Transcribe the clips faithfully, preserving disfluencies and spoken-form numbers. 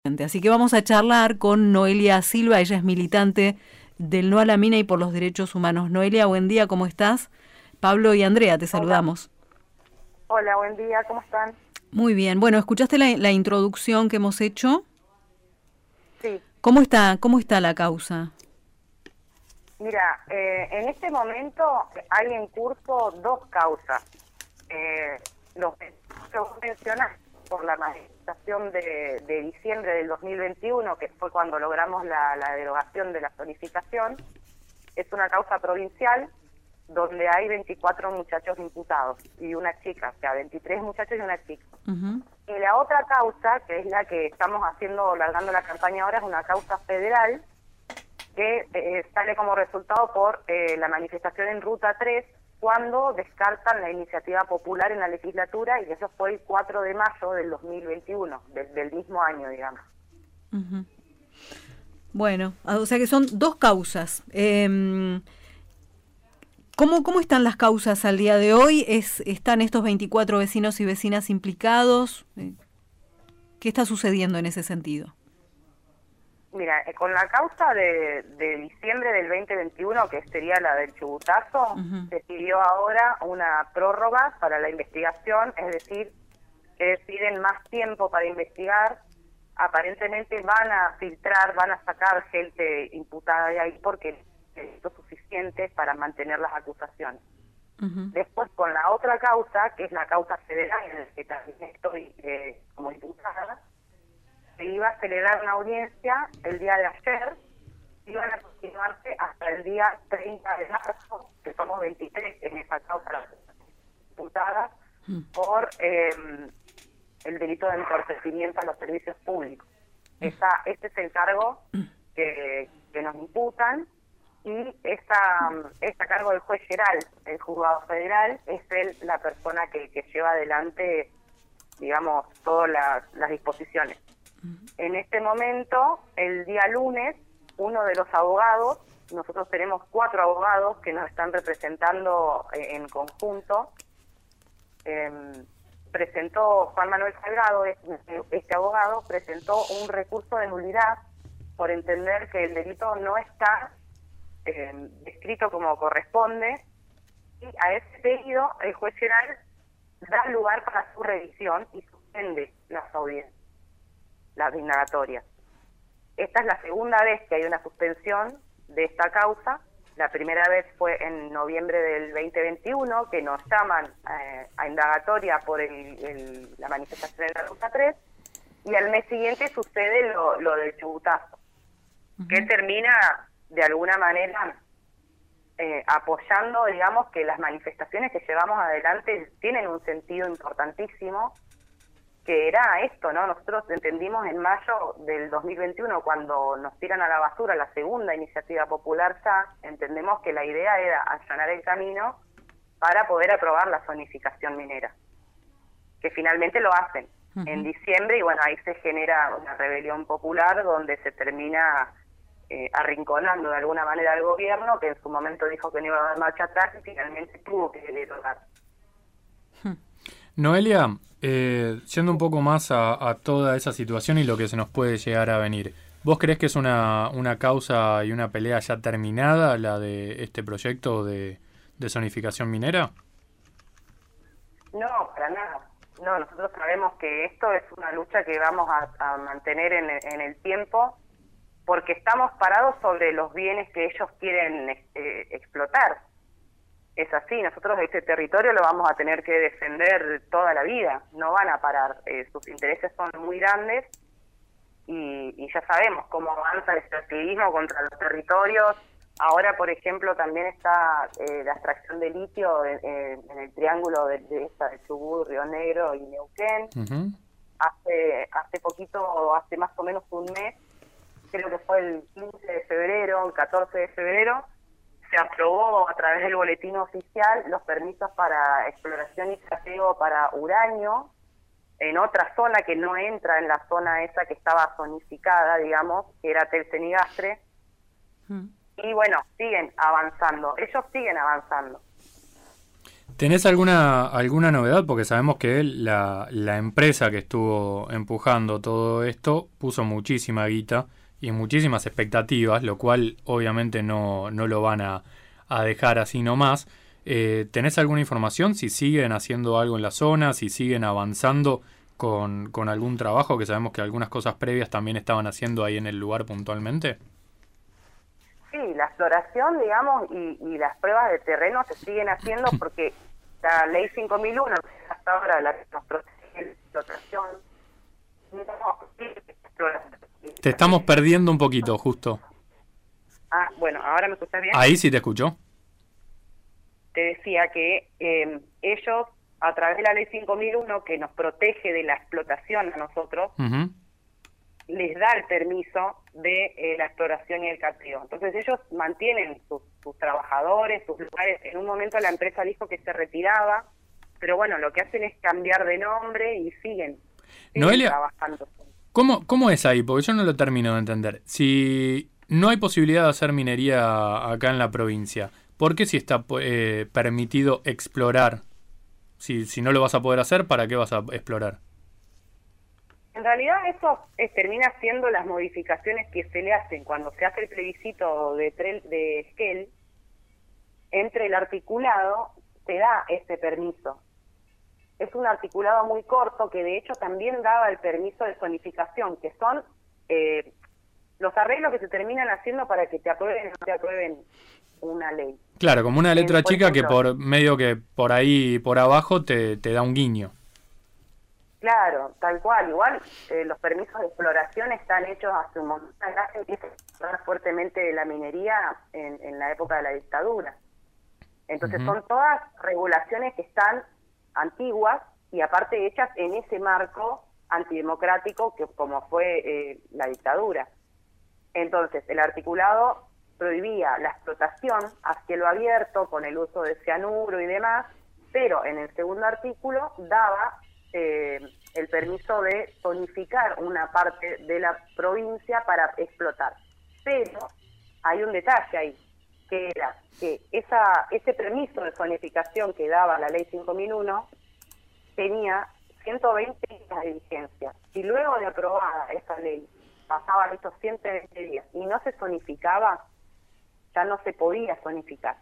Así que vamos a charlar con Noelia Silva, ella es militante del No a la Mina y por los Derechos Humanos. Noelia, buen día, ¿cómo estás? Pablo y Andrea, te saludamos. Hola, buen día, ¿cómo están? Muy bien, bueno, ¿escuchaste la, la introducción que hemos hecho? Sí. ¿Cómo está, cómo está la causa? Mira, eh, en este momento hay en curso dos causas. Eh, los que vos mencionás por la manifestación de, de diciembre del dos mil veintiuno, que fue cuando logramos la, la derogación de la zonificación, es una causa provincial donde hay veinticuatro muchachos imputados y una chica, o sea, veintitrés muchachos y una chica. Uh-huh. Y la otra causa, que es la que estamos haciendo, largando la campaña ahora, es una causa federal que eh, sale como resultado por eh, la manifestación en Ruta tres, cuando descartan la iniciativa popular en la legislatura, y eso fue el cuatro de mayo del dos mil veintiuno, del, del mismo año, digamos. Uh-huh. Bueno, o sea que son dos causas. Eh, ¿cómo, ¿Cómo están las causas al día de hoy? ¿Es, ¿Están estos veinticuatro vecinos y vecinas implicados? ¿Qué está sucediendo en ese sentido? Mira, eh, con la causa de, de diciembre del veinte veintiuno, que sería la del chubutazo, uh-huh. se pidió ahora una prórroga para la investigación, es decir, que piden más tiempo para investigar. Aparentemente van a filtrar, van a sacar gente imputada de ahí porque es lo suficiente para mantener las acusaciones. Uh-huh. Después, con la otra causa, que es la causa federal, en la que también estoy eh, como imputada, se iba a celebrar una audiencia el día de ayer, iban a continuarse hasta el día treinta de marzo, que somos veintitrés en esa causa imputada, mm. por eh, el delito de entorpecimiento a los servicios públicos. Mm. Esa, este es el cargo que, que nos imputan, y esta, este cargo del juez Geral, el juzgado federal, es él la persona que, que lleva adelante, digamos, todas las, las disposiciones. En este momento, el día lunes, uno de los abogados, nosotros tenemos cuatro abogados que nos están representando en conjunto, eh, presentó, Juan Manuel Salgado, este abogado, presentó un recurso de nulidad por entender que el delito no está eh, descrito como corresponde, y a ese pedido el juez Geral da lugar para su revisión y suspende las audiencias, las indagatorias. Esta es la segunda vez que hay una suspensión de esta causa. La primera vez fue en noviembre del veinte veintiuno, que nos llaman eh, a indagatoria por el, el, la manifestación de la Ruta tres, y al mes siguiente sucede lo, lo del chubutazo, uh-huh. que termina de alguna manera eh, apoyando, digamos, que las manifestaciones que llevamos adelante tienen un sentido importantísimo, que era esto, ¿no? Nosotros entendimos en mayo del dos mil veintiuno, cuando nos tiran a la basura la segunda iniciativa popular ya, entendemos que la idea era allanar el camino para poder aprobar la zonificación minera, que finalmente lo hacen uh-huh. en diciembre, y bueno, ahí se genera una rebelión popular donde se termina eh, arrinconando de alguna manera al gobierno, que en su momento dijo que no iba a dar marcha atrás y finalmente tuvo que derogar. Noelia, eh, yendo un poco más a, a toda esa situación y lo que se nos puede llegar a venir, ¿vos creés que es una, una causa y una pelea ya terminada la de este proyecto de, de zonificación minera? No, para nada. No, nosotros sabemos que esto es una lucha que vamos a, a mantener en, en el tiempo, porque estamos parados sobre los bienes que ellos quieren eh, explotar. Es así, nosotros este territorio lo vamos a tener que defender toda la vida, no van a parar, eh, sus intereses son muy grandes, y, y ya sabemos cómo avanza el extractivismo contra los territorios. Ahora, por ejemplo, también está eh, la extracción de litio en, en, en el triángulo de, de esta de Chubut, Río Negro y Neuquén. Uh-huh. Hace, hace poquito, hace más o menos un mes, creo que fue el quince de febrero, el catorce de febrero, se aprobó a través del boletín oficial los permisos para exploración y saqueo para uranio en otra zona que no entra en la zona esa que estaba zonificada, digamos, que era Telcenigastre. Mm. Y bueno, siguen avanzando, ellos siguen avanzando. ¿Tenés alguna alguna novedad? Porque sabemos que la, la empresa que estuvo empujando todo esto puso muchísima guita y muchísimas expectativas, lo cual obviamente no, no lo van a, a dejar así nomás. Eh, ¿Tenés alguna información? Si siguen haciendo algo en la zona, si siguen avanzando con, con algún trabajo, que sabemos que algunas cosas previas también estaban haciendo ahí en el lugar puntualmente. Sí, la exploración, digamos, y, y las pruebas de terreno se siguen haciendo porque la ley cinco mil uno, hasta ahora la que nos protege la explotación, te estamos perdiendo un poquito, justo. Ah, bueno, ¿ahora me escuchas bien? Ahí sí te escucho. Te decía que eh, ellos, a través de la ley cinco mil uno, que nos protege de la explotación a nosotros, uh-huh. les da el permiso de eh, la exploración y el cateo. Entonces ellos mantienen sus, sus trabajadores, sus lugares. En un momento la empresa dijo que se retiraba, pero bueno, lo que hacen es cambiar de nombre y siguen, siguen Noelia, trabajando. ¿cómo, ¿Cómo es ahí? Porque yo no lo termino de entender. Si no hay posibilidad de hacer minería acá en la provincia, ¿por qué si está eh, permitido explorar? Si, si no lo vas a poder hacer, ¿para qué vas a explorar? En realidad eso es, termina siendo las modificaciones que se le hacen cuando se hace el plebiscito de, de Esquel. Entre el articulado se da ese permiso. Es un articulado muy corto que de hecho también daba el permiso de zonificación, que son eh, los arreglos que se terminan haciendo para que te aprueben o no te aprueben una ley. Claro, como una letra eh, chica ejemplo, que por medio que por ahí por abajo te, te da un guiño. Claro, tal cual. Igual eh, los permisos de exploración están hechos hace un montón de años, empieza a hablar fuertemente de la minería en, en la época de la dictadura. Entonces uh-huh. son todas regulaciones que están antiguas y aparte hechas en ese marco antidemocrático que como fue eh, la dictadura. Entonces el articulado prohibía la explotación a cielo abierto con el uso de cianuro y demás, pero en el segundo artículo daba Eh, el permiso de zonificar una parte de la provincia para explotar. Pero hay un detalle ahí, que era que esa ese permiso de zonificación que daba la ley cinco mil uno tenía ciento veinte días de vigencia. Si luego de aprobada esa ley pasaban estos ciento veinte días y no se zonificaba, ya no se podía zonificar.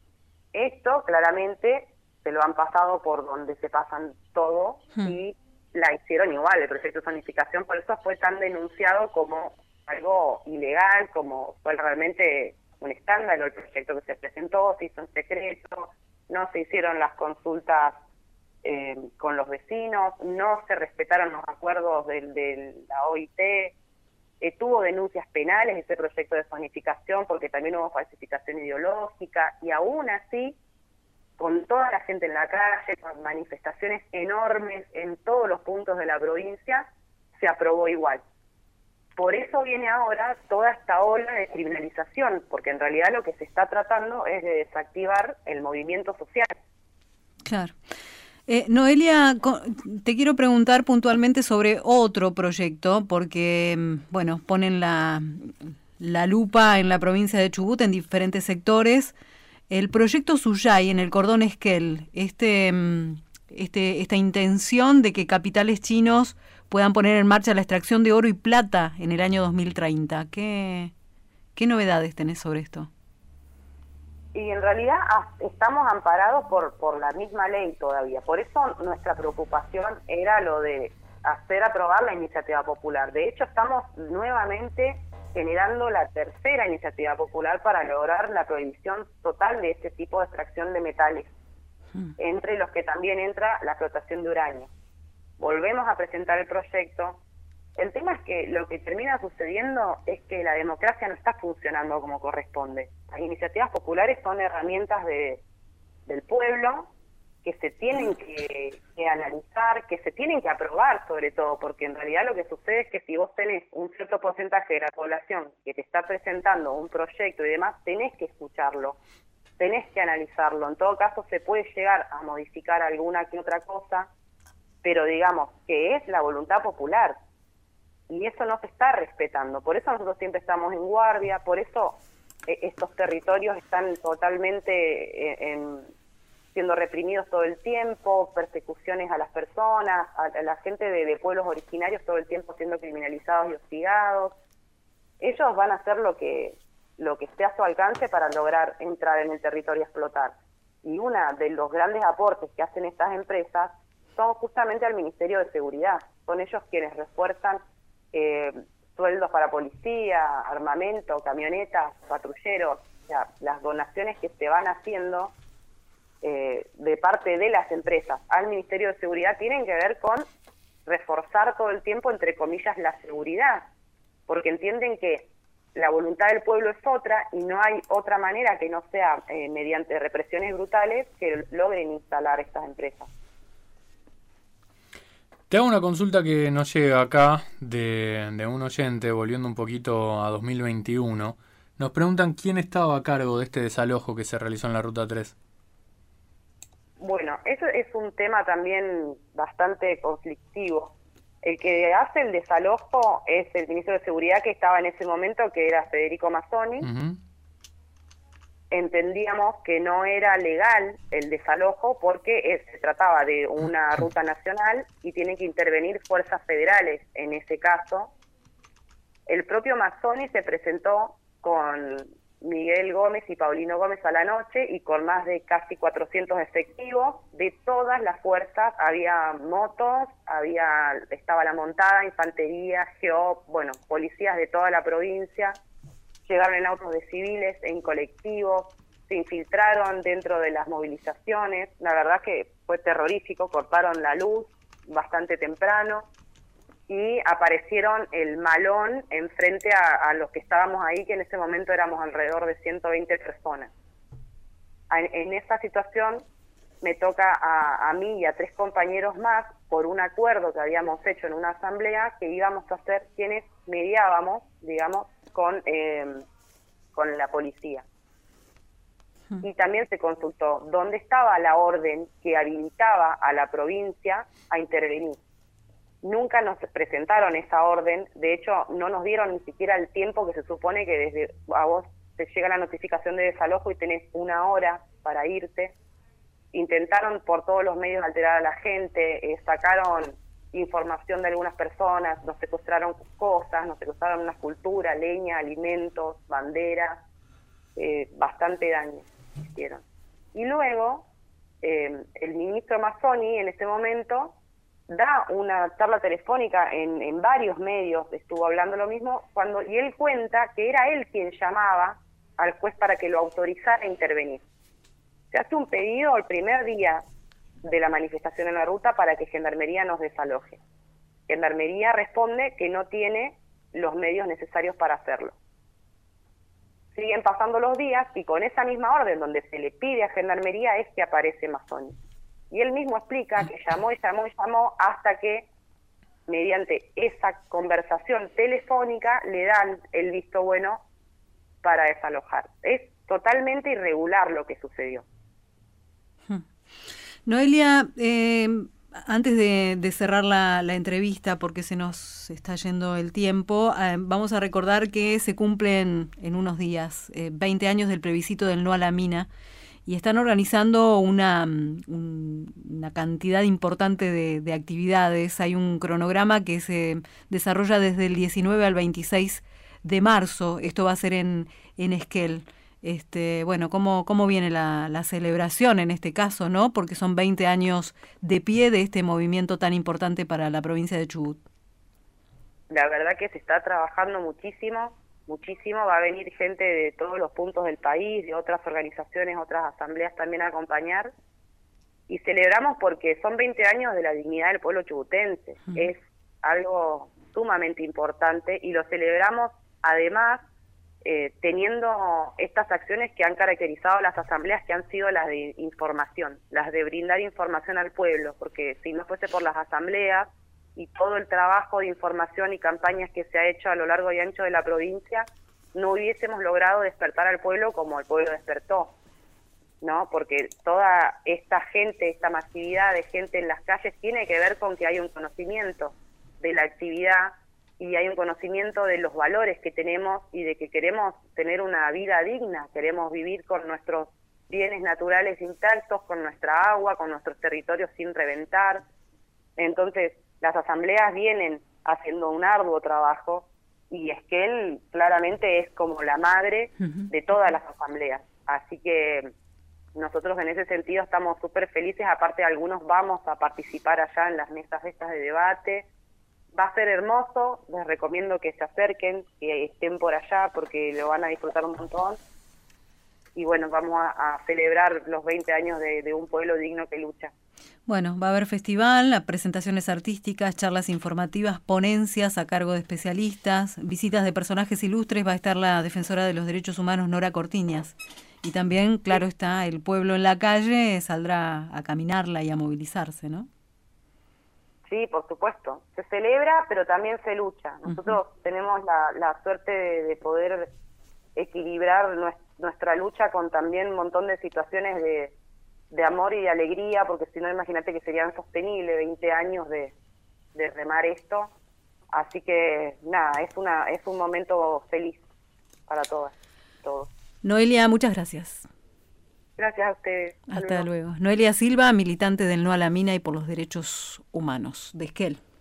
Esto claramente se lo han pasado por donde se pasan todo hmm. y la hicieron igual, el proyecto de zonificación, por eso fue tan denunciado como algo ilegal, como fue realmente un escándalo el proyecto que se presentó, se hizo en secreto, no se hicieron las consultas eh, con los vecinos, no se respetaron los acuerdos de, de la O I T, eh, tuvo denuncias penales ese proyecto de zonificación porque también hubo falsificación ideológica y aún así con toda la gente en la calle, con manifestaciones enormes en todos los puntos de la provincia, se aprobó igual. Por eso viene ahora toda esta ola de criminalización, porque en realidad lo que se está tratando es de desactivar el movimiento social. Claro. Eh, Noelia, te quiero preguntar puntualmente sobre otro proyecto, porque, bueno, ponen la, la lupa en la provincia de Chubut en diferentes sectores. El proyecto Suyay en el cordón Esquel, este, este, esta intención de que capitales chinos puedan poner en marcha la extracción de oro y plata en el año dos mil treinta. ¿Qué, qué novedades tenés sobre esto? Y en realidad estamos amparados por, por la misma ley todavía. Por eso nuestra preocupación era lo de hacer aprobar la iniciativa popular. De hecho, estamos nuevamente generando la tercera iniciativa popular para lograr la prohibición total de este tipo de extracción de metales, hmm. entre los que también entra la explotación de uranio. Volvemos a presentar el proyecto. El tema es que lo que termina sucediendo es que la democracia no está funcionando como corresponde. Las iniciativas populares son herramientas de, del pueblo que se tienen que, que analizar, que se tienen que aprobar sobre todo, porque en realidad lo que sucede es que si vos tenés un cierto porcentaje de la población que te está presentando un proyecto y demás, tenés que escucharlo, tenés que analizarlo. En todo caso se puede llegar a modificar alguna que otra cosa, pero digamos que es la voluntad popular y eso no se está respetando. Por eso nosotros siempre estamos en guardia, por eso eh, estos territorios están totalmente eh, en... siendo reprimidos todo el tiempo, persecuciones a las personas, a, a la gente de, de pueblos originarios todo el tiempo siendo criminalizados y hostigados. Ellos van a hacer lo que, lo que esté a su alcance para lograr entrar en el territorio a explotar. Y uno de los grandes aportes que hacen estas empresas son justamente al Ministerio de Seguridad. Son ellos quienes refuerzan eh, sueldos para policía, armamento, camionetas, patrulleros. O sea, las donaciones que se van haciendo eh, de parte de las empresas al Ministerio de Seguridad tienen que ver con reforzar todo el tiempo, entre comillas, la seguridad, porque entienden que la voluntad del pueblo es otra y no hay otra manera que no sea eh, mediante represiones brutales que logren instalar estas empresas. Te hago una consulta que nos llega acá de, de un oyente, volviendo un poquito a dos mil veintiuno. Nos preguntan quién estaba a cargo de este desalojo que se realizó en la Ruta tres. Bueno, eso es un tema también bastante conflictivo. El que hace el desalojo es el ministro de Seguridad que estaba en ese momento, que era Federico Mazzoni. Uh-huh. Entendíamos que no era legal el desalojo porque es, se trataba de una ruta nacional y tienen que intervenir fuerzas federales en ese caso. El propio Mazzoni se presentó con Miguel Gómez y Paulino Gómez a la noche y con más de casi cuatrocientos efectivos de todas las fuerzas. Había motos, había estaba la montada, infantería, GEOP, bueno, policías de toda la provincia. Llegaron en autos de civiles, en colectivos, se infiltraron dentro de las movilizaciones. La verdad que fue terrorífico, cortaron la luz bastante temprano y aparecieron el malón enfrente a, a los que estábamos ahí, que en ese momento éramos alrededor de ciento veinte personas. En, en esa situación me toca a, a mí y a tres compañeros más, por un acuerdo que habíamos hecho en una asamblea, que íbamos a ser quienes mediábamos, digamos, con, eh, con la policía. Y también se consultó dónde estaba la orden que habilitaba a la provincia a intervenir. Nunca nos presentaron esa orden, de hecho no nos dieron ni siquiera el tiempo que se supone que desde a vos te llega la notificación de desalojo y tenés una hora para irte. Intentaron por todos los medios alterar a la gente, eh, sacaron información de algunas personas, nos secuestraron cosas, nos secuestraron una escultura, leña, alimentos, banderas, eh, bastante daño hicieron. Y luego eh, el ministro Mazzoni en ese momento da una charla telefónica en, en varios medios, estuvo hablando lo mismo, cuando y él cuenta que era él quien llamaba al juez para que lo autorizara a intervenir. Se hace un pedido el primer día de la manifestación en la ruta para que Gendarmería nos desaloje. Gendarmería responde que no tiene los medios necesarios para hacerlo. Siguen pasando los días y con esa misma orden donde se le pide a Gendarmería es que aparece Mazzoni. Y él mismo explica que llamó y llamó y llamó hasta que, mediante esa conversación telefónica, le dan el visto bueno para desalojar. Es totalmente irregular lo que sucedió. Noelia, eh, antes de, de cerrar la, la entrevista, porque se nos está yendo el tiempo, eh, vamos a recordar que se cumplen en unos días eh, veinte años del plebiscito del no a la mina y están organizando una, un, una cantidad importante de, de actividades. Hay un cronograma que se desarrolla desde el diecinueve al veintiséis de marzo. Esto va a ser en, en Esquel. Este, bueno, ¿cómo, cómo viene la, la celebración en este caso, ¿no? Porque son veinte años de pie de este movimiento tan importante para la provincia de Chubut. La verdad que se está trabajando muchísimo, muchísimo. Va a venir gente de todos los puntos del país, de otras organizaciones, otras asambleas también a acompañar. Y celebramos porque son veinte años de la dignidad del pueblo chubutense. Uh-huh. Es algo sumamente importante y lo celebramos además Eh, teniendo estas acciones que han caracterizado las asambleas, que han sido las de información, las de brindar información al pueblo, porque si no fuese por las asambleas y todo el trabajo de información y campañas que se ha hecho a lo largo y ancho de la provincia, no hubiésemos logrado despertar al pueblo como el pueblo despertó, ¿no? Porque toda esta gente, esta masividad de gente en las calles tiene que ver con que hay un conocimiento de la actividad y hay un conocimiento de los valores que tenemos y de que queremos tener una vida digna, queremos vivir con nuestros bienes naturales intactos, con nuestra agua, con nuestros territorios sin reventar. Entonces, las asambleas vienen haciendo un arduo trabajo y Esquel claramente es como la madre de todas las asambleas. Así que nosotros en ese sentido estamos súper felices, aparte algunos vamos a participar allá en las mesas estas de debate. Va a ser hermoso, les recomiendo que se acerquen, que estén por allá porque lo van a disfrutar un montón. Y bueno, vamos a, a celebrar los veinte años de, de un pueblo digno que lucha. Bueno, va a haber festival, presentaciones artísticas, charlas informativas, ponencias a cargo de especialistas, visitas de personajes ilustres, va a estar la defensora de los derechos humanos Nora Cortiñas. Y también, claro está, el pueblo en la calle saldrá a caminarla y a movilizarse, ¿no? Sí, por supuesto. Se celebra, pero también se lucha. Nosotros uh-huh. tenemos la, la suerte de, de poder equilibrar nuestra, nuestra lucha con también un montón de situaciones de, de amor y de alegría, porque si no, imagínate que serían sostenibles veinte años de, de remar esto. Así que, nada, es una es un momento feliz para todas, todos. Noelia, muchas gracias. Gracias a ustedes. Hasta, Hasta luego. luego. Noelia Silva, militante del No a la Mina y por los Derechos Humanos de Esquel.